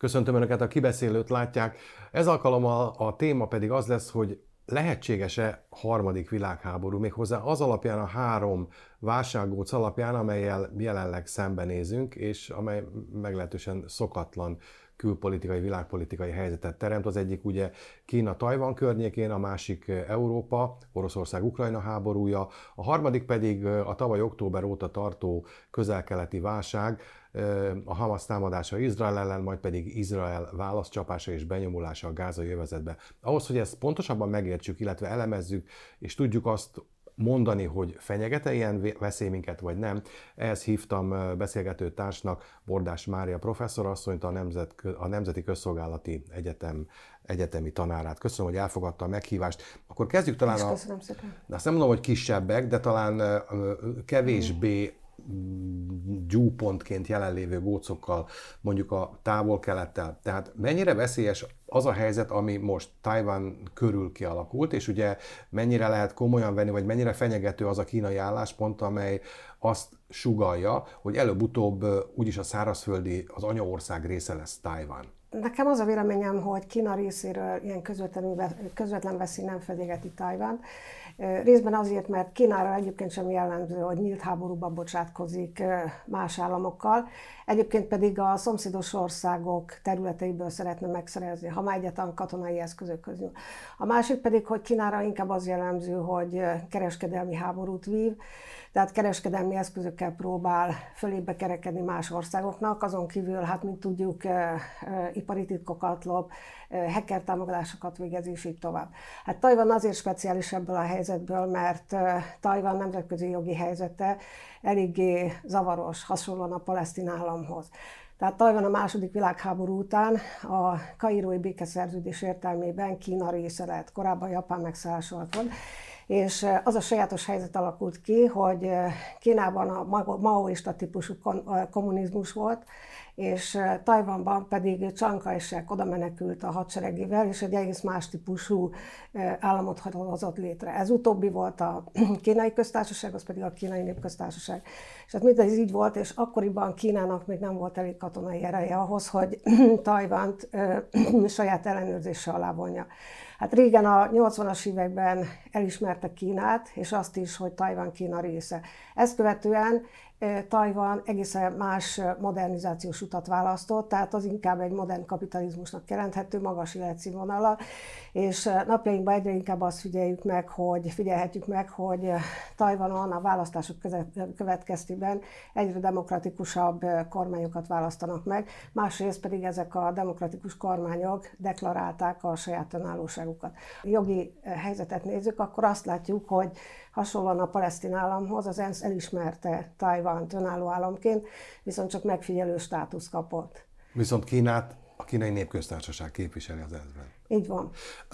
Köszöntöm Önöket, a kibeszélőt látják. Ez alkalommal a téma pedig az lesz, hogy lehetséges-e harmadik világháború, méghozzá az alapján, a három válsággóc alapján, amellyel jelenleg szembenézünk, és amely meglehetősen szokatlan külpolitikai, világpolitikai helyzetet teremt. Az egyik ugye Kína-Tajvan környékén, a másik Európa, Oroszország-Ukrajna háborúja, a harmadik pedig a tavaly október óta tartó közel-keleti válság, a Hamas támadása Izrael ellen, majd pedig Izrael válaszcsapása és benyomulása a gázai övezetbe. Ahhoz, hogy ezt pontosabban megértsük, illetve elemezzük, és tudjuk azt mondani, hogy fenyegete ilyen veszély minket, vagy nem, ehhez hívtam beszélgető társnak Bordás Mária professzorasszonyt, a Nemzeti Közszolgálati Egyetem egyetemi tanárát. Köszönöm, hogy elfogadta a meghívást. Akkor kezdjük talán Köszönöm szépen. De azt nem mondom, hogy kisebbek, de talán kevésbé gyúpontként jelenlévő gócokkal, mondjuk a távol-kelettel. Tehát mennyire veszélyes az a helyzet, ami most Tajvan körül kialakult, és ugye mennyire lehet komolyan venni, vagy mennyire fenyegető az a kínai álláspont, amely azt sugallja, hogy előbb-utóbb úgyis a szárazföldi, az anyaország része lesz Tajvan. Nekem az a véleményem, hogy Kína részéről ilyen közvetlen veszély nem fenyegeti Tajvant. Részben azért, mert Kínára egyébként sem jellemző, hogy nyílt háborúba bocsátkozik más államokkal. Egyébként pedig a szomszédos országok területeiből szeretne megszerezni, ha már egyáltalán katonai eszközök közül. A másik pedig, hogy Kínára inkább az jellemző, hogy kereskedelmi háborút vív, tehát kereskedelmi eszközökkel próbál fölébe kerekedni más országoknak, azon kívül, hát mint tudjuk, ipari titkokat lop, hacker támogatásokat végez, és így tovább. Hát Tajvan azért speciális ebből a helyzetből, mert Tajvan nemzetközi jogi helyzete eléggé zavaros, hasonlóan a palesztin államhoz. Tehát Tajvan a második világháború után a kairói békeszerződés értelmében Kína része lett, korábban Japán megszállása alatt volt, és az a sajátos helyzet alakult ki, hogy Kínában a maoista típusú kommunizmus volt, és Tajvanban pedig Chiang Kai-shek oda menekült a hadseregével, és egy egész más típusú államot hozott létre. Ez utóbbi volt a Kínai Köztársaság, az pedig a Kínai Népköztársaság. És hát mindez így volt, és akkoriban Kínának még nem volt elég katonai ereje ahhoz, hogy Tajvant saját ellenőrzése alá vonja. Hát régen a 80-as években elismerte Kínát, és azt is, hogy Tajvan Kína része. Ezt követően Tajvan egészen más modernizációs utat választott, tehát az inkább egy modern kapitalizmusnak jelenthető, magas életszínvonallal, és napjainkban egyre inkább azt figyelhetjük meg, hogy Tajvanon a választások következtében egyre demokratikusabb kormányokat választanak meg, másrészt pedig ezek a demokratikus kormányok deklarálták a saját önállóságukat. Jogi helyzetet nézzük, akkor azt látjuk, hogy hasonlóan a palesztin államhoz az ENSZ elismerte Tajvant önálló államként, viszont csak megfigyelő státusz kapott. Viszont Kínát a Kínai Népköztársaság képviseli az ENSZ-ben. Így van.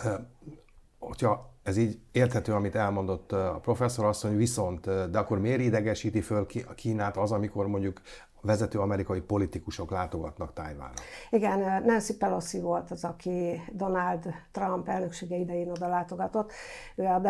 Hogyha ez így érthető, amit elmondott a professzor asszony, viszont, de akkor miért idegesíti föl a Kínát az, amikor mondjuk vezető amerikai politikusok látogatnak Tajvanra? Igen, Nancy Pelosi volt az, aki Donald Trump elnöksége idején oda látogatott. Ő a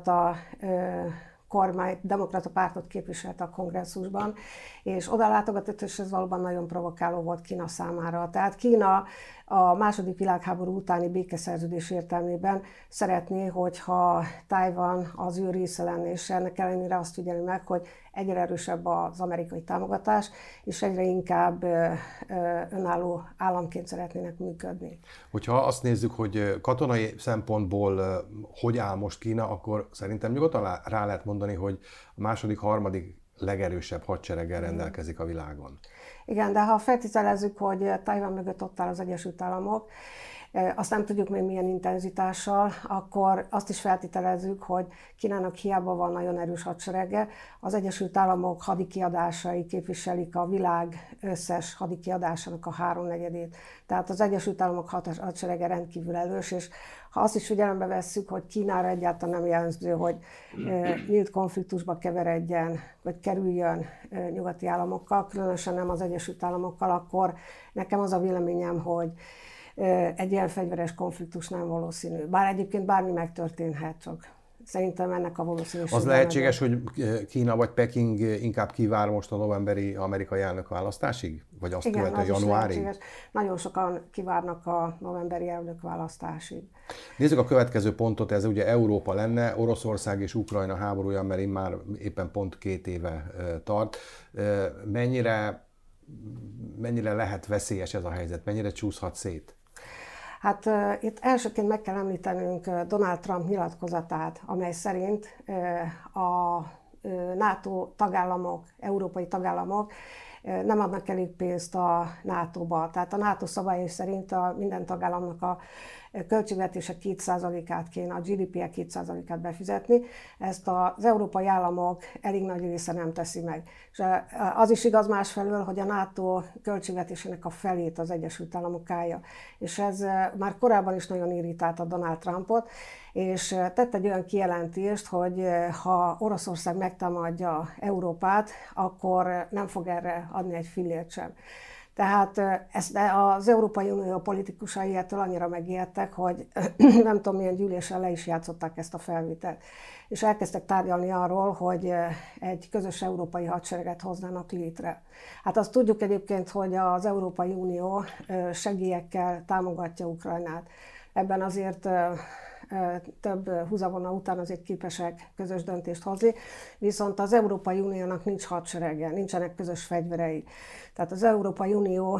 demokrata pártot képviselte a kongresszusban, és oda látogatott, és ez valóban nagyon provokáló volt Kína számára. Tehát Kína a második világháború utáni békeszerződés értelmében szeretné, hogyha Tajvan az ő része lenne, és ennek ellenére azt figyeli meg, hogy egyre erősebb az amerikai támogatás, és egyre inkább önálló államként szeretnének működni. Hogyha azt nézzük, hogy katonai szempontból hogy áll most Kína, akkor szerintem nyugodtan rá lehet mondani, hogy a második, harmadik legerősebb hadsereggel rendelkezik a világon. Igen, de ha feltételezzük, hogy Tajvan mögött ott áll az Egyesült Államok, azt nem tudjuk még milyen intenzitással, akkor azt is feltételezzük, hogy Kínának hiába van nagyon erős hadserege, az Egyesült Államok hadikiadásai képviselik a világ összes hadikiadásának a 3/4-ét. Tehát az Egyesült Államok hadserege rendkívül erős, és ha azt is figyelembe vesszük, hogy Kínára egyáltalán nem jellemző, hogy nyílt konfliktusba keveredjen, vagy kerüljön nyugati államokkal, különösen nem az Egyesült Államokkal, akkor nekem az a véleményem, hogy egy ilyen fegyveres konfliktus nem valószínű. Bár egyébként bármi megtörténhet, csak szerintem ennek a valószínűsége. Az lehetséges, hogy Kína vagy Peking inkább kivár most a novemberi amerikai elnökválasztásig? Vagy azt igen, követően az januárig? Nagyon sokan kivárnak a novemberi elnökválasztásig. Nézzük a következő pontot, ez ugye Európa lenne, Oroszország és Ukrajna háborúja, mert immár éppen pont 2 éve tart. Mennyire lehet veszélyes ez a helyzet? Mennyire csúszhat szét? Hát itt elsőként meg kell említenünk Donald Trump nyilatkozatát, amely szerint a NATO tagállamok, európai tagállamok nem adnak elég pénzt a NATO-ba. Tehát a NATO szabályai szerint minden tagállamnak a költségvetése 2%-át kéne, a GDP-je 2%-át befizetni. Ezt az európai államok elég nagy része nem teszi meg. És az is igaz másfelől, hogy a NATO költségvetésének a felét az Egyesült Államok állja. És ez már korábban is nagyon irritálta Donald Trumpot, és tett egy olyan kijelentést, hogy ha Oroszország megtámadja Európát, akkor nem fog erre adni egy fillért sem. Tehát az Európai Unió politikusai ettől annyira megijedtek, hogy nem tudom milyen gyűlésen le is játszották ezt a felvételt. És elkezdtek tárgyalni arról, hogy egy közös európai hadsereget hoznának létre. Hát azt tudjuk egyébként, hogy az Európai Unió segélyekkel támogatja Ukrajnát. Ebben azért több húzavona után azért képesek közös döntést hozni, viszont az Európai Uniónak nincs hadserege, nincsenek közös fegyverei. Tehát az Európai Unió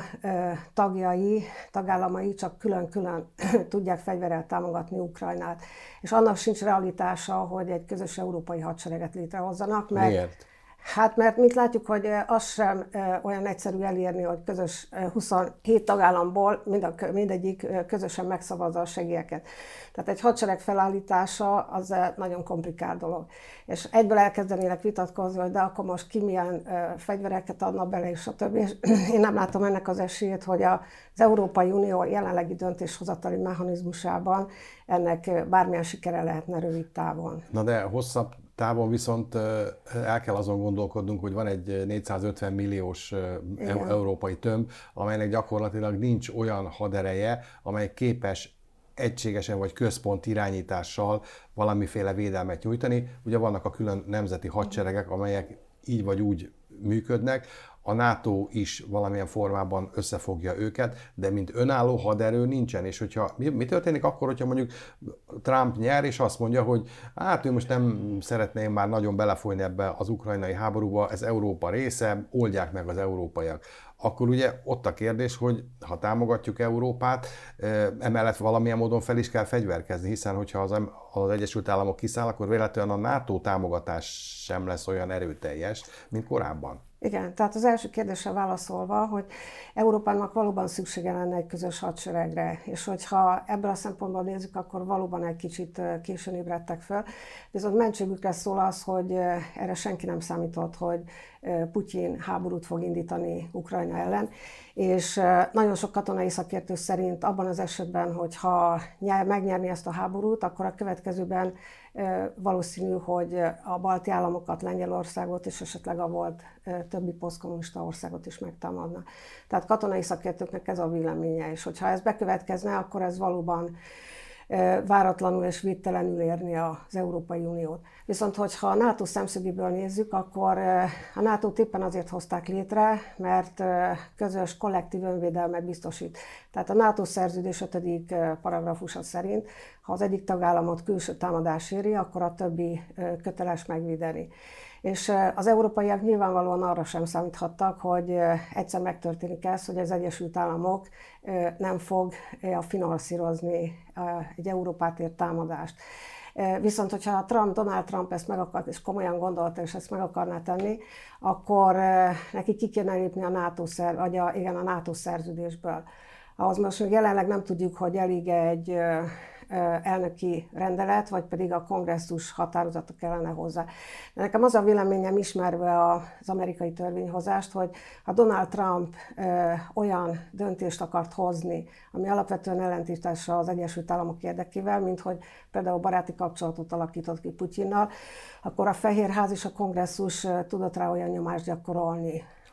tagállamai csak külön-külön tudják fegyverrel támogatni Ukrajnát. És annak sincs realitása, hogy egy közös európai hadsereget létrehozzanak. Miért? Hát mert mit látjuk, hogy az sem olyan egyszerű elérni, hogy közös 27 tagállamból mindegyik közösen megszavazza a segélyeket. Tehát egy hadsereg felállítása az nagyon komplikált dolog. És egyből elkezdenének vitatkozni, hogy de akkor most ki milyen fegyvereket adna bele, és a többi. És én nem látom ennek az esélyét, hogy az Európai Unió jelenlegi döntéshozatali mechanizmusában ennek bármilyen sikere lehetne rövid távon. Na de hosszabb távon viszont el kell azon gondolkodnunk, hogy van egy 450 milliós európai tömb, amelynek gyakorlatilag nincs olyan hadereje, amely képes egységesen vagy központ irányítással valamiféle védelmet nyújtani. Ugye vannak a külön nemzeti hadseregek, amelyek így vagy úgy működnek. A NATO is valamilyen formában összefogja őket, de mint önálló haderő nincsen. És hogyha mi történik akkor, hogyha mondjuk Trump nyer, és azt mondja, hogy hát ő most nem szeretné már nagyon belefolyni ebbe az ukrajnai háborúba, ez Európa része, oldják meg az európaiak. Akkor ugye ott a kérdés, hogy ha támogatjuk Európát, emellett valamilyen módon fel is kell fegyverkezni, hiszen hogyha az Egyesült Államok kiszáll, akkor véletlenül a NATO támogatás sem lesz olyan erőteljes, mint korábban. Igen, tehát az első kérdésre válaszolva, hogy Európának valóban szüksége lenne egy közös hadseregre, és hogyha ebből a szempontból nézzük, akkor valóban egy kicsit későn ébredtek föl. Viszont mentségükre szól az, hogy erre senki nem számított, hogy Putyin háborút fog indítani Ukrajna ellen, és nagyon sok katonai szakértő szerint abban az esetben, hogyha megnyerni ezt a háborút, akkor a következőben valószínű, hogy a balti államokat, Lengyelországot és esetleg a volt többi posztkommunista országot is megtámadna. Tehát katonai szakértőknek ez a véleménye, és hogyha ez bekövetkezne, akkor ez valóban váratlanul és védtelenül érni az Európai Uniót. Viszont, hogyha a NATO szemszögéből nézzük, akkor a NATO-t éppen azért hozták létre, mert közös kollektív önvédelmet biztosít. Tehát a NATO szerződés 5. paragrafusa szerint, ha az egyik tagállamot külső támadás éri, akkor a többi köteles megvédeni. És az európaiak nyilvánvalóan arra sem számíthattak, hogy egyszer megtörténik ez, hogy az Egyesült Államok nem fog finanszírozni egy Európát ért támadást. Viszont, hogyha Donald Trump ezt meg akart, és komolyan gondolta, és ezt meg akarná tenni, akkor neki ki kéne lépni a NATO szerződésből. Ahhoz most még jelenleg nem tudjuk, hogy elég egy elnöki rendelet, vagy pedig a kongresszus határozata kellene hozzá. De nekem az a véleményem, ismerve az amerikai törvényhozást, hogy ha Donald Trump olyan döntést akart hozni, ami alapvetően ellentétes az Egyesült Államok érdekével, mint hogy például baráti kapcsolatot alakított ki Putyinnal, akkor a Fehérház és a kongresszus tudott rá olyan nyomást gyakorolni,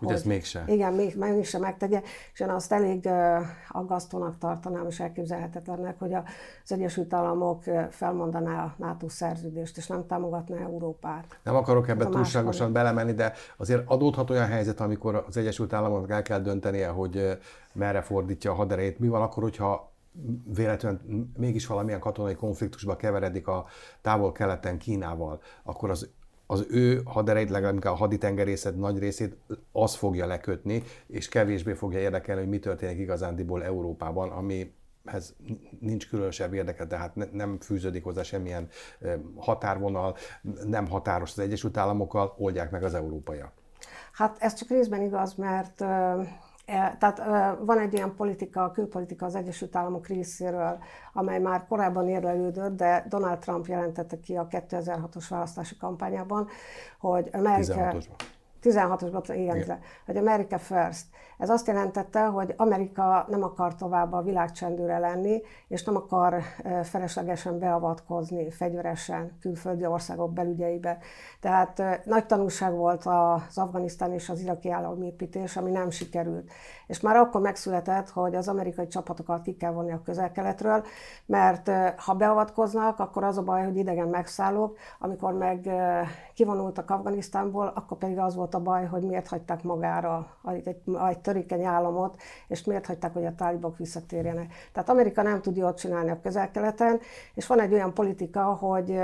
Hogy ezt mégse. Igen, mégse megtegye, és én azt elég aggasztónak tartanám, és elképzelhetetlennek, hogy az Egyesült Államok felmondaná a NATO szerződést, és nem támogatná Európát. Nem akarok ebbe túlságosan belemenni, de azért adódhat olyan helyzet, amikor az Egyesült Államoknak el kell döntenie, hogy merre fordítja a haderejét. Mi van akkor, hogyha véletlenül mégis valamilyen katonai konfliktusba keveredik a távol-keleten Kínával, akkor az ő haderejét, legalább a haditengerészet nagy részét az fogja lekötni, és kevésbé fogja érdekelni, hogy mi történik igazándiból Európában, amihez nincs különösebb érdeke, tehát nem fűződik hozzá semmilyen határvonal, nem határos az Egyesült Államokkal, oldják meg az európaiak. Hát ez csak részben igaz, mert tehát van egy ilyen külpolitika az Egyesült Államok részéről, amely már korábban érlelődött, de Donald Trump jelentette ki a 2006-os választási kampányában, hogy Amerika... 16-osban, igen. Hogy America First. Ez azt jelentette, hogy Amerika nem akar tovább a világcsendőre lenni, és nem akar feleslegesen beavatkozni fegyveresen külföldi országok belügyeibe. Tehát nagy tanulság volt az afganisztáni és az iraki államépítés, ami nem sikerült. És már akkor megszületett, hogy az amerikai csapatokat ki kell vonni a Közel-Keletről, mert ha beavatkoznak, akkor az a baj, hogy idegen megszállók, amikor meg kivonultak Afganisztánból, akkor pedig az volt a baj, hogy miért hagyták magára egy törékeny államot, és miért hagyták, hogy a tálibok visszatérjenek. Tehát Amerika nem tud jól csinálni a Közel-Keleten, és van egy olyan politika, hogy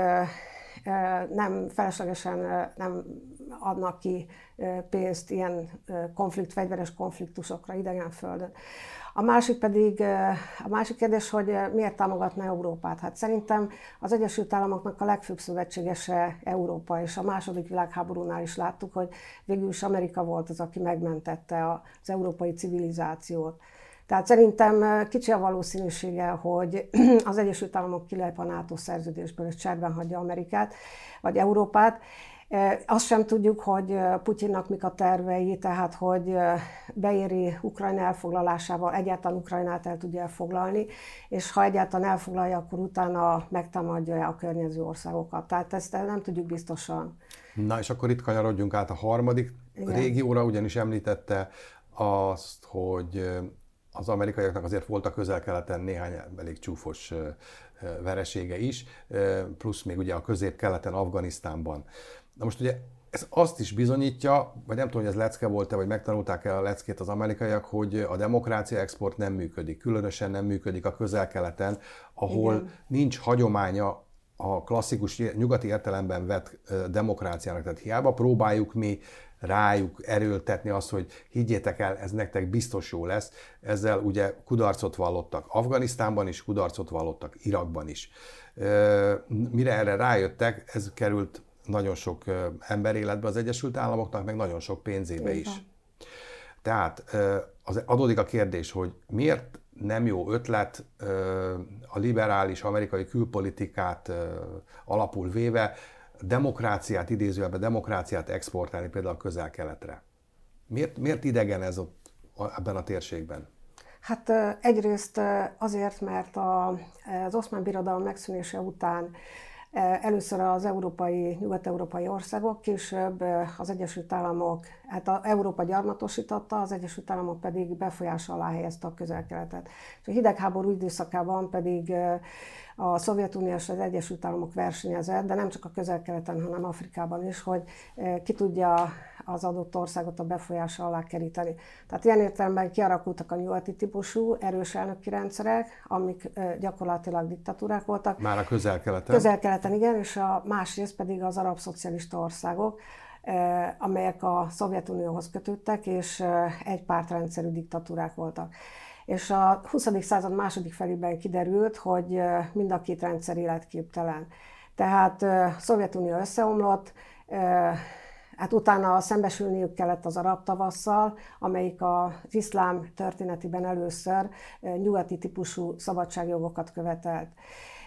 nem feleslegesen nem adnak ki pénzt ilyen fegyveres konfliktusokra idegen földön. A másik kérdés, hogy miért támogatna Európát? Hát szerintem az Egyesült Államoknak a legfőbb szövetségese Európa, és a második világháborúnál is láttuk, hogy végül is Amerika volt az, aki megmentette az európai civilizációt. Tehát szerintem kicsi a valószínűsége, hogy az Egyesült Államok kilép a NATO szerződésből, és cserben hagyja Amerikát, vagy Európát. Azt sem tudjuk, hogy Putyinnak mik a tervei, tehát hogy beéri Ukrajna elfoglalásával, egyáltalán Ukrajnát el tudja elfoglalni, és ha egyáltalán elfoglalja, akkor utána megtámadja a környező országokat. Tehát ezt nem tudjuk biztosan. Na és akkor itt kanyarodjunk át a harmadik régióra, ugyanis említette azt, hogy az amerikaiaknak azért volt a Közel-Keleten néhány elég csúfos veresége is, plusz még ugye a közép-keleten, Afganisztánban. Na most ugye ez azt is bizonyítja, vagy nem tudom, hogy ez lecke volt-e, vagy megtanulták-e a leckét az amerikaiak, hogy a demokrácia export nem működik. Különösen nem működik a Közel-Keleten, ahol nincs hagyománya a klasszikus nyugati értelemben vett demokráciának. Tehát hiába próbáljuk mi rájuk erőltetni azt, hogy higgyétek el, ez nektek biztos jó lesz. Ezzel ugye kudarcot vallottak Afganisztánban is, kudarcot vallottak Irakban is. Mire erre rájöttek, ez került nagyon sok emberéletbe az Egyesült Államoknak, meg nagyon sok pénzébe is. Tehát adódik a kérdés, hogy miért nem jó ötlet a liberális amerikai külpolitikát alapul véve demokráciát, idézőjelben demokráciát exportálni például a Közel-Keletre. Miért idegen ez ott ebben a térségben? Hát egyrészt azért, mert az Oszmán Birodalom megszűnése után először az nyugat-európai országok, később az Egyesült Államok, hát Európa gyarmatosította, az Egyesült Államok pedig befolyása alá helyezte a Közel-Keletet. És a hidegháború időszakában pedig a Szovjetunió és az Egyesült Államok versenyezett, de nem csak a Közel-Keleten, hanem Afrikában is, hogy ki tudja az adott országot a befolyása alá keríteni. Tehát ilyen értelemben kialakultak a nyugati típusú erős elnöki rendszerek, amik gyakorlatilag diktatúrák voltak. Már a Közel-Keleten? Közel-Keleten, igen, és a másrészt pedig az arab szocialista országok, amelyek a Szovjetunióhoz kötődtek, és egypártrendszerű diktatúrák voltak. És a 20. század második felében kiderült, hogy mind a két rendszer életképtelen. Tehát a Szovjetunió összeomlott, hát utána szembesülniük kellett az arab tavasszal, amelyik az iszlám történetében először nyugati típusú szabadságjogokat követelt.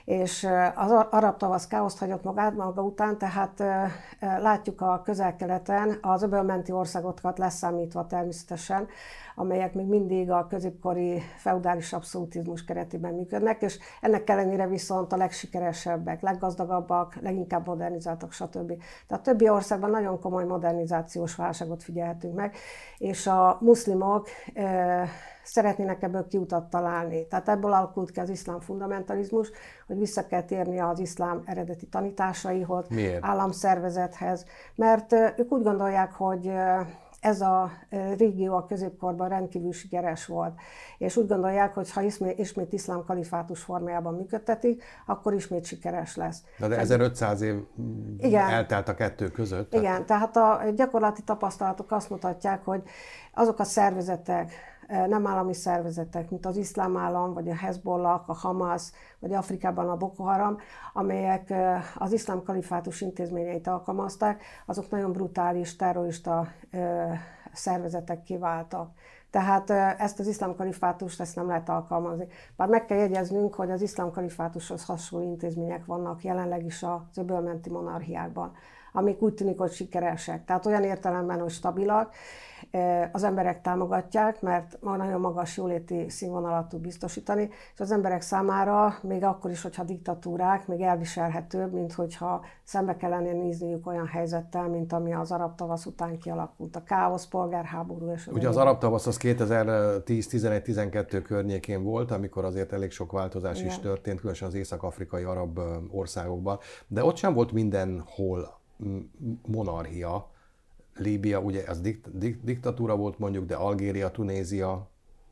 és az arab tavasz káoszt hagyott maga után, tehát látjuk a Közel-Keleten az öbölmenti országokat leszámítva természetesen, amelyek még mindig a középkori feudális abszolutizmus keretében működnek, és ennek ellenére viszont a legsikeresebbek, leggazdagabbak, leginkább modernizáltak, stb. Tehát a többi országban nagyon komoly modernizációs válságot figyelhetünk meg, és a muszlimok szeretnének ebből kiutat találni. Tehát ebből alakult ki az iszlám fundamentalizmus, hogy vissza kell térni az iszlám eredeti tanításaihoz, Miért? államszervezethez, mert ők úgy gondolják, hogy ez a régió a középkorban rendkívül sikeres volt, és úgy gondolják, hogy ha ismét iszlám kalifátus formájában működtetik, akkor ismét sikeres lesz. Na de 1500 év igen, eltelt a kettő között. Igen, tehát a gyakorlati tapasztalatok azt mutatják, hogy azok a szervezetek, nem állami szervezetek, mint az iszlám állam, vagy a Hezbollah, a Hamas, vagy Afrikában a Boko Haram, amelyek az iszlám kalifátus intézményeit alkalmazták, azok nagyon brutális, terrorista szervezetekké váltak. Tehát ezt az iszlám kalifátust ezt nem lehet alkalmazni. Bár meg kell jegyeznünk, hogy az iszlám kalifátushoz hasonló intézmények vannak jelenleg is az öbölmenti monarchiákban, amik úgy tűnik, hogy sikeresek. Tehát olyan értelemben, hogy stabilak, az emberek támogatják, mert nagyon magas jóléti színvonalat tud biztosítani, és az emberek számára még akkor is, hogyha diktatúrák, még elviselhetőbb, mint hogyha szembe kellene nézniük olyan helyzettel, mint ami az arab tavasz után kialakult. A káosz, polgárháború és ugye az arab tavasz az 2010-11-12 környékén volt, amikor azért elég sok változás is történt, különösen az észak-afrikai arab országokban, de ott sem volt mindenhol monarchia. Líbia, ugye az diktatúra volt mondjuk, de Algéria, Tunézia,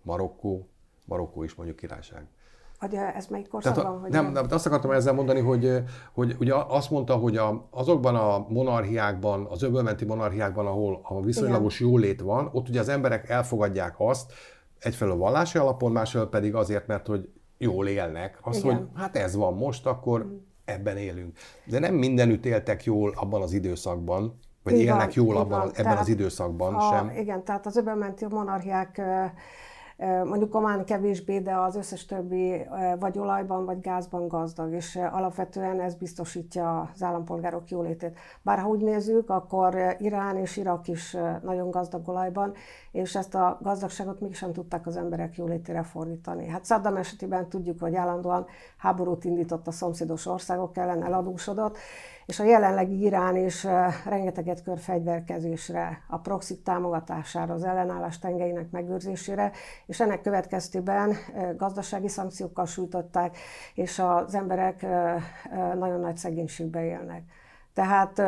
Marokkó is mondjuk királyság. Hogy ez melyik korszakban? Nem, azt akartam ezzel mondani, hogy ugye azt mondta, hogy azokban a monarchiákban, az öbölmenti monarchiákban, ahol viszonylagos jólét van, ott ugye az emberek elfogadják azt, egyfelől vallási alapon, másfelől pedig azért, mert hogy jól élnek. Azt, hogy hát ez van most, akkor ebben élünk. De nem mindenütt éltek jól abban az időszakban, vagy élnek jól ebben az időszakban sem. Igen, tehát az öbölmenti monarchiák mondjuk Omán kevésbé, de az összes többi vagy olajban, vagy gázban gazdag, és alapvetően ez biztosítja az állampolgárok jólétét. Bár ha úgy nézzük, akkor Irán és Irak is nagyon gazdag olajban, és ezt a gazdagságot mégsem tudták az emberek jólétére fordítani. Hát Saddam esetében tudjuk, hogy állandóan háborút indított a szomszédos országok ellen, eladósodott, és a jelenlegi Irán is rengeteget kör fegyverkezésre, a proxy támogatására, az ellenállás tengelyének megőrzésére, és ennek következtében gazdasági szankciókkal sújtották, és az emberek nagyon nagy szegénységbe élnek. Tehát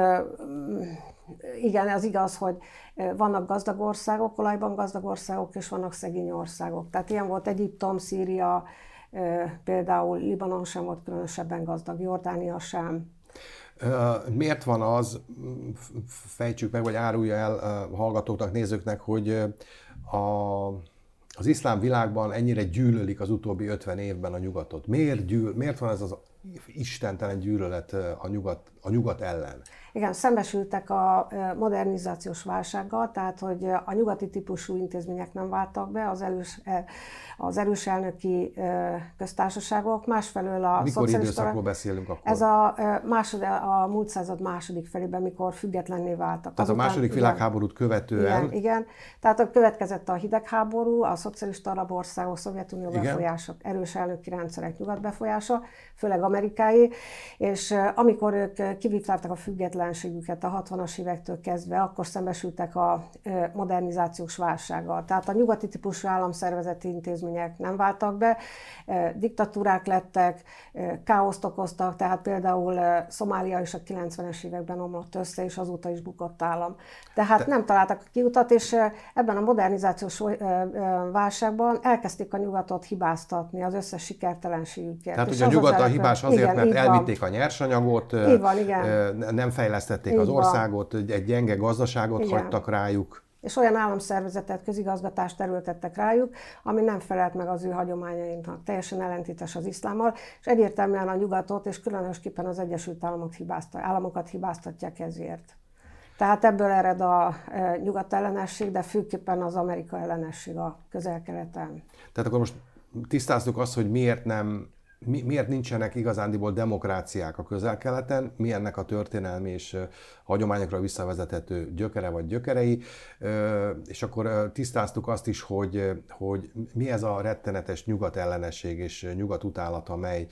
igen, az igaz, hogy vannak gazdag országok, olajban gazdag országok, és vannak szegény országok. Tehát ilyen volt Egyiptom, Szíria, például Libanon sem volt különösebben gazdag, Jordánia sem. Miért van az, fejtsük meg, vagy árulja el hallgatóknak, nézőknek, hogy az iszlám világban ennyire gyűlölik az utóbbi 50 évben a nyugatot? Miért van ez az istentelen gyűlölet a nyugat ellen? Igen, szembesültek a modernizációs válsággal, tehát hogy a nyugati típusú intézmények nem váltak be, az erős elnöki köztársaságok, másfelől a mikor időszakról beszélünk akkor? Ez a múlt század második felében, mikor függetlenné váltak. Tehát a második világháborút követően? Igen. Tehát következett a hidegháború, a szocialista arab országok, Szovjetunió befolyása, erős elnöki rendszerek nyugat befolyása, főleg amerikai, és amikor ők kivívták a függetlenségüket a 60-as évektől kezdve, akkor szembesültek a modernizációs válsággal. Tehát a nyugati típusú államszervezeti intézmények nem váltak be, diktatúrák lettek, káoszt okoztak, tehát például Szomália is a 90-es években omlott össze, és azóta is bukott állam. Tehát nem találtak a kiutat, és ebben a modernizációs válságban elkezdték a nyugatot hibáztatni az összes sikertelenségükért. Tehát ugye a nyugat a hibás azért, mert elvitték a nyersanyagot, nem fejlesztették az országot, egy gyenge gazdaságot hagytak rájuk. És olyan államszervezetet, közigazgatást erőltettek rájuk, ami nem felelt meg az ő hagyományainknak, teljesen ellentétes az iszlámmal, és egyértelműen a nyugatot, és különösképpen az Egyesült Államokat hibáztatják ezért. Tehát ebből ered a nyugat ellenesség, de főképpen az Amerika ellenesség a Közel-Keleten. Tehát akkor most tisztáztuk azt, hogy miért nem miért nincsenek igazándiból demokráciák a Közel-Keleten, mi ennek a történelmi és hagyományokra visszavezethető gyökere vagy gyökerei, és akkor tisztáztuk azt is, hogy mi ez a rettenetes nyugatellenesség és nyugatutálat, amely,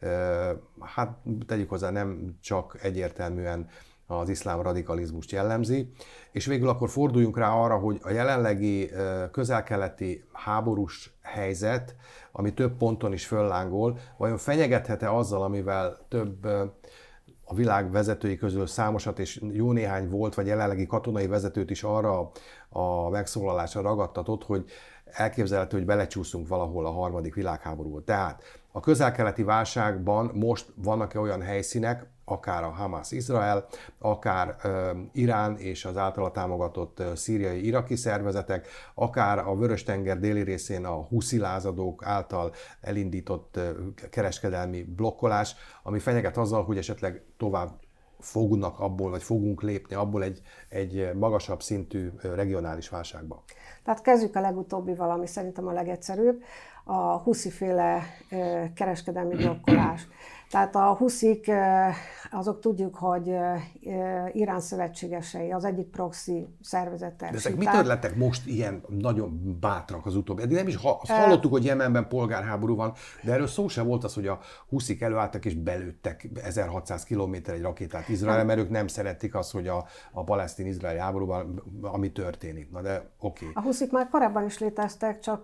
hát tegyük hozzá, nem csak egyértelműen az iszlám radikalizmust jellemzi, és végül akkor forduljunk rá arra, hogy a jelenlegi közel-keleti háborús helyzet, ami több ponton is föllángol, vajon fenyegethet-e azzal, amivel több a világ vezetői közül számosat és jó néhány volt, vagy jelenlegi katonai vezetőt is arra a megszólalásra ragadtatott, hogy elképzelhető, hogy belecsúszunk valahol a harmadik világháborúba. Tehát a közel-keleti válságban most vannak olyan helyszínek, akár a Hamas-Izrael, akár Irán és az általa támogatott szíriai-iraki szervezetek, akár a Vörös-tenger déli részén a huszi lázadók által elindított kereskedelmi blokkolás, ami fenyeget azzal, hogy esetleg tovább fognak abból, vagy fogunk lépni abból egy magasabb szintű regionális válságba. Tehát kezdjük a legutóbbival, ami szerintem a legegyszerűbb, a huszi-féle kereskedelmi blokkolás. Tehát a huszik, azok tudjuk, hogy Irán szövetségesei, az egyik proxy szervezete. De ezek mitől lettek most ilyen nagyon bátrak az utóbbi? Eddig nem is hallottuk, hogy Jemenben polgárháború van, de erről szó sem volt az, hogy a huszik előálltak és belőttek 1600 kilométer egy rakétát Izraelre, mert ők nem szeretik azt, hogy a palesztin-izraeli háborúban ami történik. Na de oké. A huszik már korábban is léteztek, csak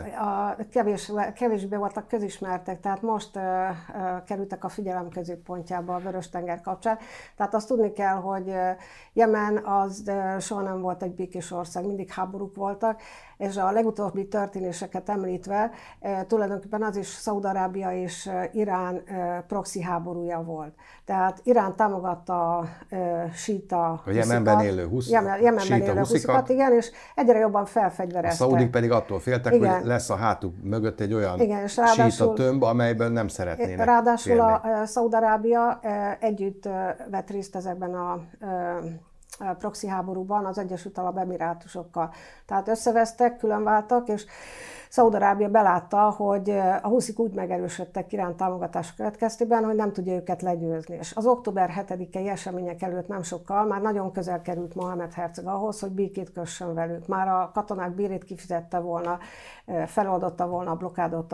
kevésbé voltak közismertek, tehát most kerültek a figyelem középpontjába a Vörös-tenger kapcsán. Tehát azt tudni kell, hogy Jemen az soha nem volt egy békés ország, mindig háborúk voltak, és a legutóbbi történéseket említve tulajdonképpen az is Szaúd-Arábia és Irán proxy háborúja volt. Tehát Irán támogatta a síta Jemenben élő huszikat, igen, és egyre jobban felfegyverezte. A szaúdik pedig attól féltek, igen, hogy lesz a hátuk mögött egy olyan síta tömb, amelyben nem szeretnének. Ráadásul a Szaúd-Arábia együtt vett részt ezekben a proxy háborúban az Egyesült Arab Emirátusokkal. Tehát összevesztek, különváltak, és Szaúd-Arábia belátta, hogy a huszik úgy megerősödtek Irán támogatása következtében, hogy nem tudja őket legyőzni. És az október 7-i események előtt nem sokkal már nagyon közel került Mohamed herceg ahhoz, hogy békét kössön velük. Már a katonák bérét kifizette volna, feloldotta volna a blokádot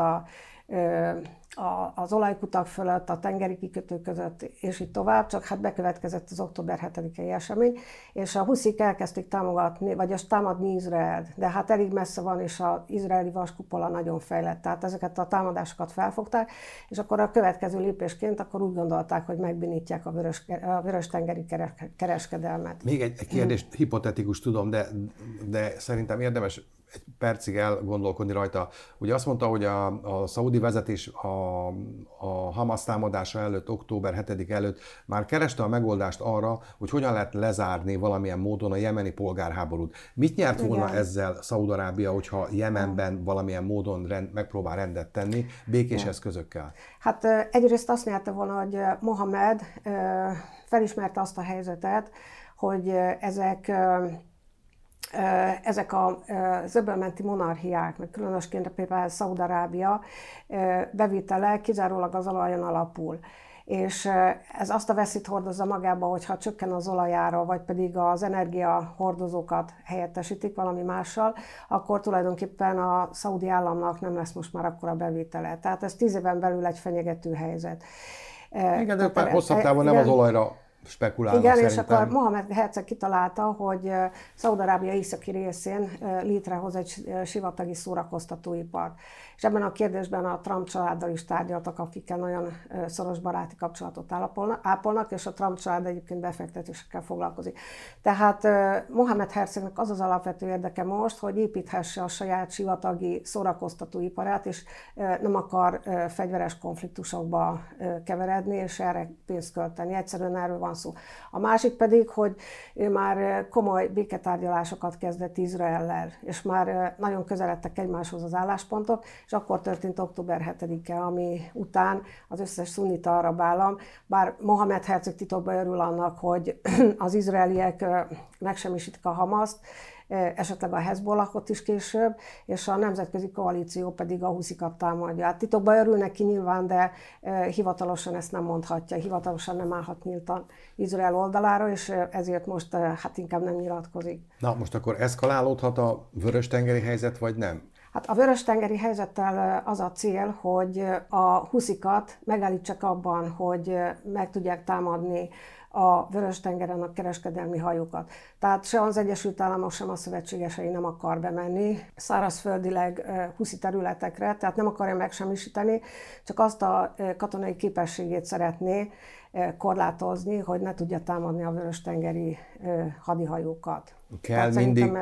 az olajkutak fölött, a tengeri kikötők között, és így tovább, csak hát bekövetkezett az október 7-i esemény, és a huszik elkezdték támogatni, vagy támadni Izraelt, de hát elég messze van, és az izraeli vaskupola nagyon fejlett, tehát ezeket a támadásokat felfogták, és akkor a következő lépésként akkor úgy gondolták, hogy megbénítják a vörös-tengeri kereskedelmet. Még egy kérdés, hipotetikus tudom, de szerintem érdemes egy percig elgondolkodni rajta. Ugye azt mondta, hogy a szaudi vezetés a Hamas támadása előtt, október 7 előtt már kereste a megoldást arra, hogy hogyan lehet lezárni valamilyen módon a jemeni polgárháborút. Mit nyert volna ezzel Szaúd-Arábia, hogyha Jemenben valamilyen módon megpróbál rendet tenni, békés eszközökkel? Hát egyrészt azt nyerte volna, hogy Mohamed felismerte azt a helyzetet, hogy ezek a öbölmenti monarchiák, meg különösként például Szaúd-Arábia bevétele kizárólag az olajon alapul. És ez azt a veszélyt hordozza magába, hogyha csökken az olajára, vagy pedig az energiahordozókat helyettesítik valami mással, akkor tulajdonképpen a szaudi államnak nem lesz most már akkora bevétele. Tehát ez 10 éven belül egy fenyegető helyzet. Igen, de hosszabb távon nem az olajra spekulálnak. Igen, szerintem. És akkor Mohamed herceg kitalálta, hogy Szaúd-Arábia északi részén létrehoz egy sivatagi szórakoztatóipart. És ebben a kérdésben a Trump családdal is tárgyaltak, akikkel nagyon szoros baráti kapcsolatot ápolnak, és a Trump család egyébként befektetésekkel foglalkozik. Tehát Mohamed hercegnek az az alapvető érdeke most, hogy építhesse a saját sivatagi szórakoztatóiparát, és nem akar fegyveres konfliktusokba keveredni, és erre pénzt költeni. Egyszerűen erről van szó. A másik pedig, hogy ő már komoly béketárgyalásokat kezdett Izraellel, és már nagyon közeledtek egymáshoz az álláspontok, és akkor történt október 7-e, ami után az összes szunnita arab állam, bár Mohamed herceg titokban örül annak, hogy az izraeliek megsemmisítik a Hamaszt, esetleg a Hezbollahot is később, és a nemzetközi koalíció pedig a huszikat támadja. Hát titokban örül neki nyilván, de hivatalosan ezt nem mondhatja, hivatalosan nem állhat nyíltan Izrael oldalára, és ezért most hát inkább nem nyilatkozik. Na, most akkor eszkalálódhat a vörös-tengeri helyzet, vagy nem? Hát a vörös-tengeri helyzettel az a cél, hogy a huszikat megállítsák abban, hogy meg tudják támadni a Vörös-tengeren a kereskedelmi hajókat. Tehát se az Egyesült Államok, sem a szövetségesei nem akar bemenni szárazföldileg huszi területekre, tehát nem akarja megsemmisíteni, csak azt a katonai képességét szeretné korlátozni, hogy ne tudja támadni a Vörös-tengeri hadihajókat. Kell mindig...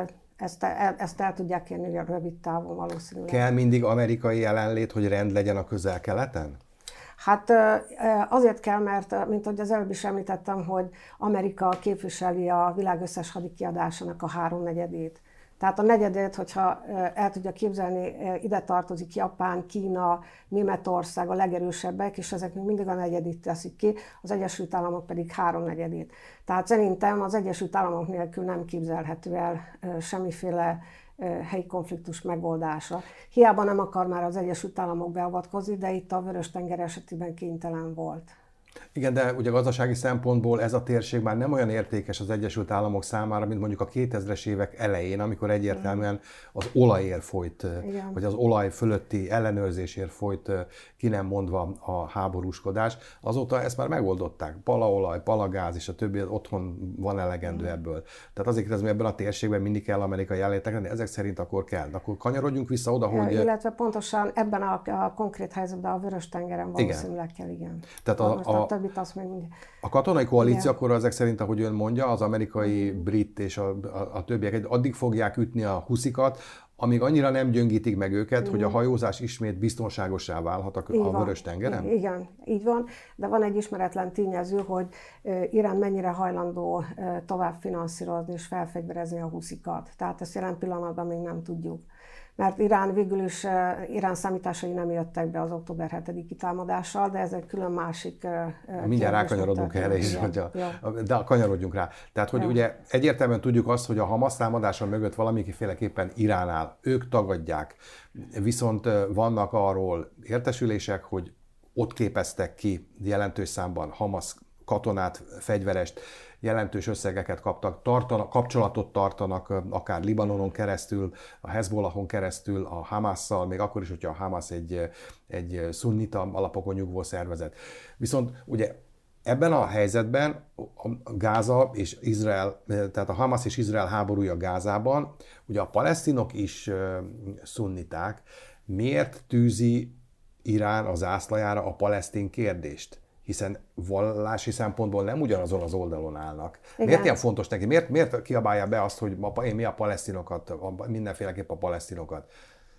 Ezt el tudják érni a rövid távon valószínűleg. Kell mindig amerikai jelenlét, hogy rend legyen a Közel-Keleten? Hát azért kell, mert, mint ahogy az előbb is említettem, hogy Amerika képviseli a világ összes hadikiadásának a 3/4. Tehát a negyedét, hogyha el tudja képzelni, ide tartozik Japán, Kína, Németország a legerősebbek, és ezek még mindig a negyedét teszik ki, az Egyesült Államok pedig 3/4. Tehát szerintem az Egyesült Államok nélkül nem képzelhető el semmiféle helyi konfliktus megoldása. Hiába nem akar már az Egyesült Államok beavatkozni, de itt a Vörös-tenger esetében kénytelen volt. Igen, de ugye gazdasági szempontból ez a térség már nem olyan értékes az Egyesült Államok számára, mint mondjuk a 2000-es évek elején, amikor egyértelműen az olajért folyt, Igen. vagy az olaj fölötti ellenőrzésért folyt ki nem mondva a háborúskodás. Azóta ezt már megoldották. Palaolaj, palagáz és a többi, otthon van elegendő ebből. Tehát azért kérdezem, ebben a térségben mindig kell amerikai jelenlétek lenni, ezek szerint akkor kell. Akkor kanyarodjunk vissza oda, hogy... Illetve pontosan ebben a konkrét helyzetben a Vörös-tengeren valószínűleg kell, igen. Tehát a többit azt még mindig. A katonai koalíció akkor ezek szerint, ahogy ön mondja, az amerikai, brit és a többiek addig fogják ütni a huszikat, amíg annyira nem gyöngítik meg őket, hogy a hajózás ismét biztonságosá válhat a Vörös-tengeren? Igen, így van, de van egy ismeretlen tényező, hogy Irán mennyire hajlandó tovább finanszírozni és felfegyverezni a huszikat. Tehát ezt jelen pillanatban még nem tudjuk. Mert Irán végül is, Irán számításai nem jöttek be az október 7-i támadással, de ez egy külön másik... Mindjárt rákanyarodunk erre is, de kanyarodjunk rá. Tehát, hogy ugye egyértelműen tudjuk azt, hogy a Hamasz támadása mögött valamiféleképpen Irán áll. Ők tagadják. Viszont vannak arról értesülések, hogy ott képeztek ki jelentős számban Hamasz katonát, fegyverest, jelentős összegeket kaptak, kapcsolatot tartanak akár Libanonon keresztül, a Hezbollahon keresztül, a Hamasszal, még akkor is, hogyha a Hamasz egy szunnita alapokon nyugvó szervezet. Viszont ugye ebben a helyzetben a Gáza és Izrael, tehát a Hamasz és Izrael háborúja Gázában, ugye a palesztinok is szunniták, miért tűzi Irán az zászlajára a palesztin kérdést? Hiszen vallási szempontból nem ugyanazon az oldalon állnak. Igen. Miért ilyen fontos neki? Miért kiabálja be azt, hogy mi a palesztinokat, mindenféleképp a palesztinokat?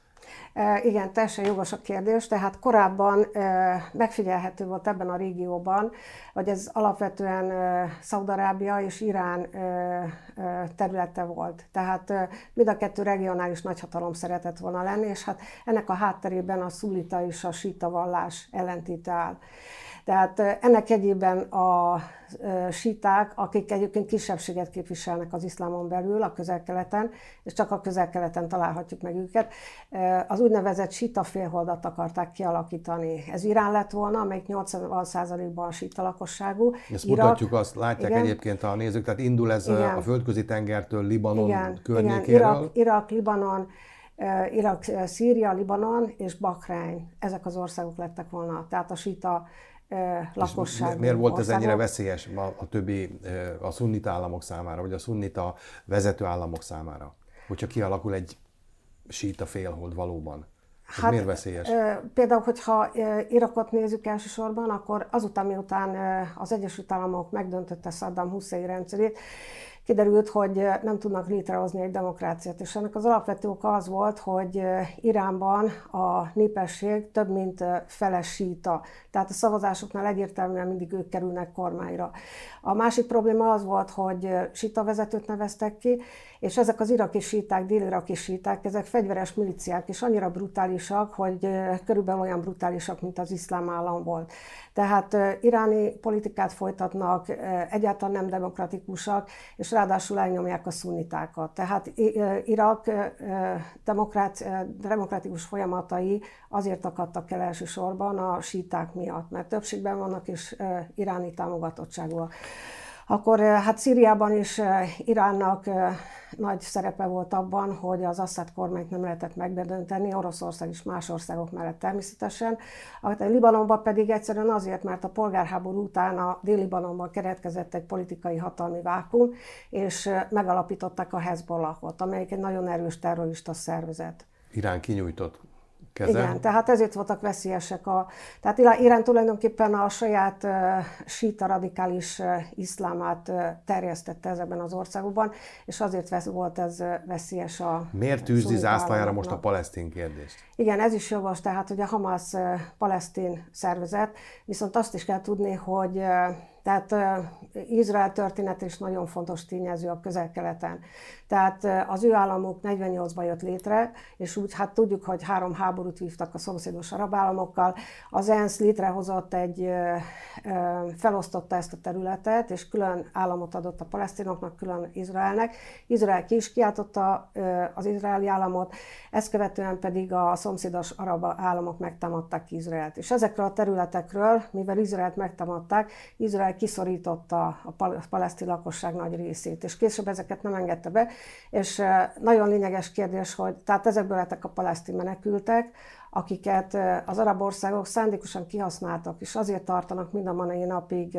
Igen, teljesen jogos a kérdés, tehát korábban megfigyelhető volt ebben a régióban, hogy ez alapvetően Szaúd-Arábia és Irán területe volt. Tehát mind a kettő regionális nagyhatalom szeretett volna lenni, és hát ennek a hátterében a szunnita és a síta vallás ellentéte áll. Tehát ennek egyében a síták, akik egyébként kisebbséget képviselnek az iszlámon belül a Közel-Keleten, és csak a Közel-Keleten találhatjuk meg őket, az úgynevezett síta félholdat akarták kialakítani. Ez Irán lett volna, amelyik 80%-ban síta lakosságú. Ezt mutatjuk, azt látják igen. Egyébként a nézők, tehát indul ez igen. a Földközi-tengertől, Libanon környékéről. Irak, Libanon, Irak, Szíria, Libanon és Bahrein. Ezek az országok lettek volna, tehát a síta lakosság. Miért volt ez ennyire veszélyes a többi, a szunnita államok számára, vagy a szunnita vezető államok számára? Hogyha kialakul egy síta félhold valóban. Hát, miért veszélyes? Például, hogyha Irakot nézzük elsősorban, akkor azután, miután az Egyesült Államok megdöntötte Saddam Hussein rendszerét, kiderült, hogy nem tudnak létrehozni egy demokráciát, és ennek az alapvető oka az volt, hogy Iránban a népesség több mint fele síta, tehát a szavazásoknál egyértelműen mindig ők kerülnek kormányra. A másik probléma az volt, hogy síta vezetőt neveztek ki, és ezek az iraki síták, dél-iraki síták, ezek fegyveres milíciák, és annyira brutálisak, hogy körülbelül olyan brutálisak, mint az iszlám állam volt. Tehát iráni politikát folytatnak, egyáltalán nem demokratikusak, és ráadásul elnyomják a szunnitákat. Tehát Irak demokratikus folyamatai azért akadtak el elsősorban a síták miatt, mert többségben vannak és iráni támogatottságúak. Akkor hát Szíriában is Iránnak nagy szerepe volt abban, hogy az Assad kormányt nem lehetett megdönteni, Oroszország és más országok mellett természetesen. A Libanonban pedig egyszerűen azért, mert a polgárháború után a Dél-Libanonban keretkezett egy politikai hatalmi vákuum, és megalapították a Hezbollahot, amelyik egy nagyon erős terrorista szervezet. Irán kinyújtott keze. Igen, tehát ezért voltak veszélyesek. Tehát Irán tulajdonképpen a saját síta radikális iszlámát terjesztette ezekben az országokban, és azért volt ez veszélyes a... Miért tűzi zászlajára most a palesztin kérdést? Igen, ez is jogos, tehát hogy a Hamas palesztin szervezet, viszont azt is kell tudni, hogy tehát Izrael történet is nagyon fontos tényező a Közel-Keleten. Tehát az ő államuk 48-ban jött létre, és úgy hát tudjuk, hogy 3 háborút vívtak a szomszédos arab államokkal. Az ENSZ létrehozott felosztotta ezt a területet, és külön államot adott a palesztinoknak, külön Izraelnek. Izrael ki is kiáltotta az izraeli államot, ezt követően pedig a szomszédos arab államok megtámadták Izraelt. És ezekről a területekről, mivel Izraelt megtámadták, Izrael kiszorította a palesztin lakosság nagy részét, és később ezeket nem engedte be, és nagyon lényeges kérdés, hogy tehát ezekből lettek a palesztin menekültek, akiket az arab országok szándékosan kihasználtak, és azért tartanak mind a mai napig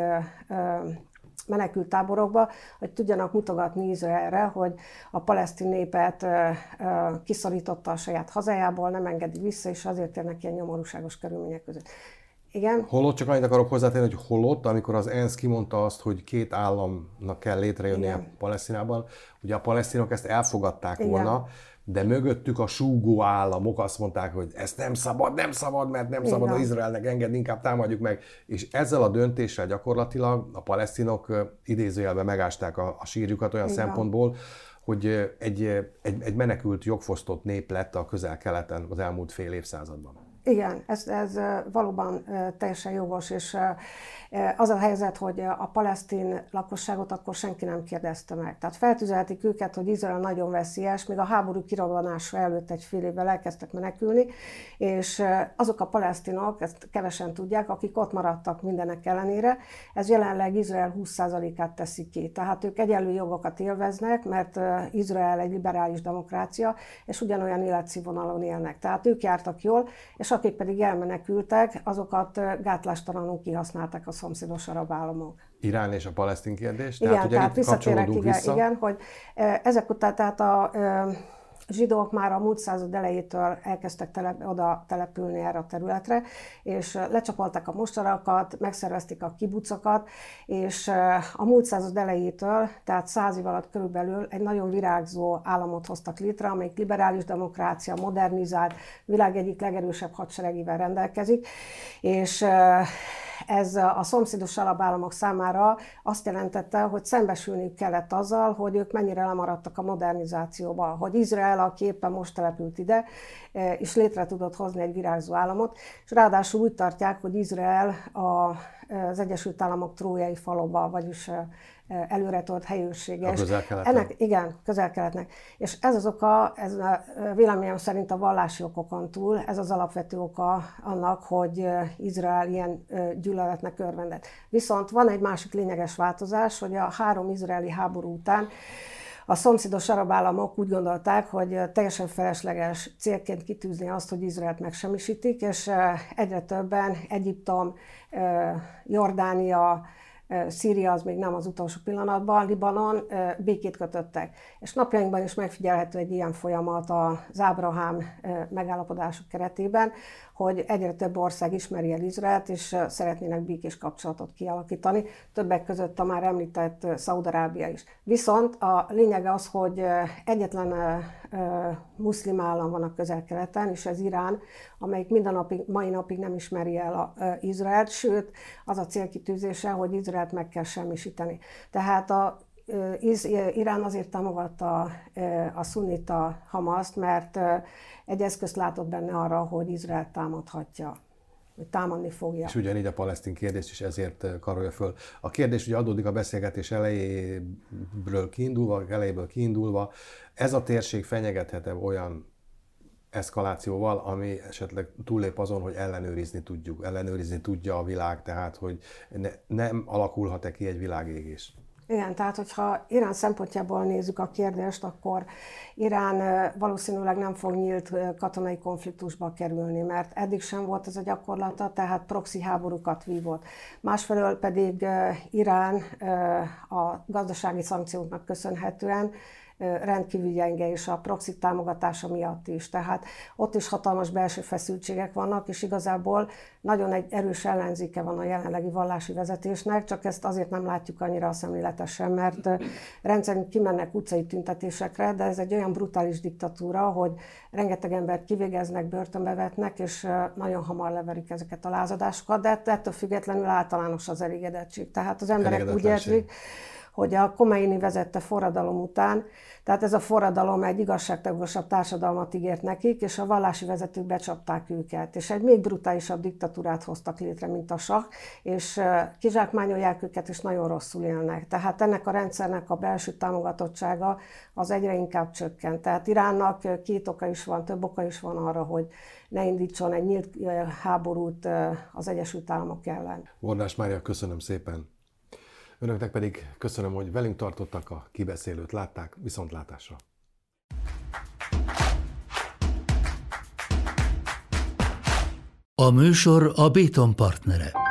menekült táborokba, hogy tudjanak mutogatni Izraelre, hogy a palesztin népet kiszorította a saját hazájából, nem engedi vissza, és azért érnek ilyen nyomorúságos körülmények között. Igen. Holott csak annyit akarok hozzátenni, hogy holott, amikor az ENSZ kimondta azt, hogy 2 államnak kell létrejönnie a Palesztinában, ugye a palesztinok ezt elfogadták volna, de mögöttük a súgó államok azt mondták, hogy ezt nem szabad, mert nem szabad az Izraelnek engedni, inkább támadjuk meg. És ezzel a döntéssel gyakorlatilag a palesztinok idézőjelben megásták a sírjukat olyan szempontból, hogy egy menekült, jogfosztott nép lett a Közel-Keleten az elmúlt fél évszázadban. Igen, ez valóban teljesen jogos, és az a helyzet, hogy a palesztin lakosságot akkor senki nem kérdezte meg. Tehát feltüzelhetik őket, hogy Izrael nagyon veszélyes, még a háború kirobbanása előtt egy fél évvel elkezdtek menekülni, és azok a palesztinok, ezt kevesen tudják, akik ott maradtak mindenek ellenére, ez jelenleg Izrael 20%-át teszi ki. Tehát ők egyenlő jogokat élveznek, mert Izrael egy liberális demokrácia, és ugyanolyan életszínvonalon élnek. Tehát ők jártak jól, és akik pedig elmenekültek, azokat gátlástalanul kihasználták a szomszédos arab államok. Irán és a palesztin kérdés? Igen, tehát visszatérek, igen, hogy ezek után tehát a zsidók már a múlt század elejétől elkezdtek oda települni erre a területre, és lecsapolták a mostarakat, megszervezték a kibucokat, és a múlt század elejétől, tehát 100 év alatt körülbelül egy nagyon virágzó államot hoztak létre, amelyik liberális demokrácia, modernizált, világ egyik legerősebb hadseregével rendelkezik, és ez a szomszédos arab államok számára azt jelentette, hogy szembesülniük kellett azzal, hogy ők mennyire lemaradtak a modernizációba, hogy Izrael, aki éppen most települt ide, és létre tudott hozni egy virágzó államot, és ráadásul úgy tartják, hogy Izrael az Egyesült Államok trójai falova, vagyis előretolt helyőrsége. A Közel-Keleten. Igen, Közel-Keletnek. És ez az oka, ez véleményem szerint a vallási okokon túl, ez az alapvető oka annak, hogy Izrael ilyen gyűlöletnek örvendett. Viszont van egy másik lényeges változás, hogy a 3 izraeli háború után a szomszédos arab államok úgy gondolták, hogy teljesen felesleges célként kitűzni azt, hogy Izraelt megsemmisítik, és egyre többen Egyiptom, Jordánia, Szíria az még nem az utolsó pillanatban, Libanon békét kötöttek. És napjainkban is megfigyelhető egy ilyen folyamat az Ábrahám megállapodások keretében, hogy egyre több ország ismeri el Izraelt, és szeretnének békés kapcsolatot kialakítani, többek között a már említett Szaúd-Arábia is. Viszont a lényeg az, hogy egyetlen muszlim állam van a Közel-Keleten, és ez Irán, amelyik mai napig nem ismeri el Izraelt, sőt, az a célkitűzése, hogy Izraelt meg kell semmisíteni. Tehát Irán azért támogatta a szunnita Hamaszt, mert egy eszközt látott benne arra, hogy Izraelt támadhatja, hogy támadni fogja. És ugyanígy a palesztin kérdést is ezért karolja föl. A kérdés ugye adódik a beszélgetés elejéből kiindulva, ez a térség fenyegethet-e olyan eszkalációval, ami esetleg túllép azon, hogy ellenőrizni tudja a világ, tehát hogy nem alakulhat-e ki egy világégés. Igen, tehát hogyha Irán szempontjából nézzük a kérdést, akkor Irán valószínűleg nem fog nyílt katonai konfliktusba kerülni, mert eddig sem volt ez a gyakorlata, tehát proxy háborúkat vívott. Másfelől pedig Irán a gazdasági szankcióknak köszönhetően rendkívül gyenge, és a proxy támogatása miatt is. Tehát ott is hatalmas belső feszültségek vannak, és igazából nagyon egy erős ellenzéke van a jelenlegi vallási vezetésnek, csak ezt azért nem látjuk annyira szemléletesen, mert rendszerint kimennek utcai tüntetésekre, de ez egy olyan brutális diktatúra, hogy rengeteg embert kivégeznek, börtönbe vetnek, és nagyon hamar leverik ezeket a lázadásokat, de ettől függetlenül általános az elégedettség. Tehát az emberek úgy érzik, hogy a Khomeini vezette forradalom után, tehát ez a forradalom egy igazságtagosabb társadalmat ígért nekik, és a vallási vezetők becsapták őket, és egy még brutálisabb diktatúrát hoztak létre, mint a sah, és kizsákmányolják őket, és nagyon rosszul élnek. Tehát ennek a rendszernek a belső támogatottsága az egyre inkább csökkent. Tehát Iránnak két oka is van, több oka is van arra, hogy ne indítson egy nyílt háborút az Egyesült Államok ellen. Bornás Mária, köszönöm szépen. Önöknek pedig köszönöm, hogy velünk tartottak, a kibeszélőt látták, viszontlátásra. A műsor a Béton partnere.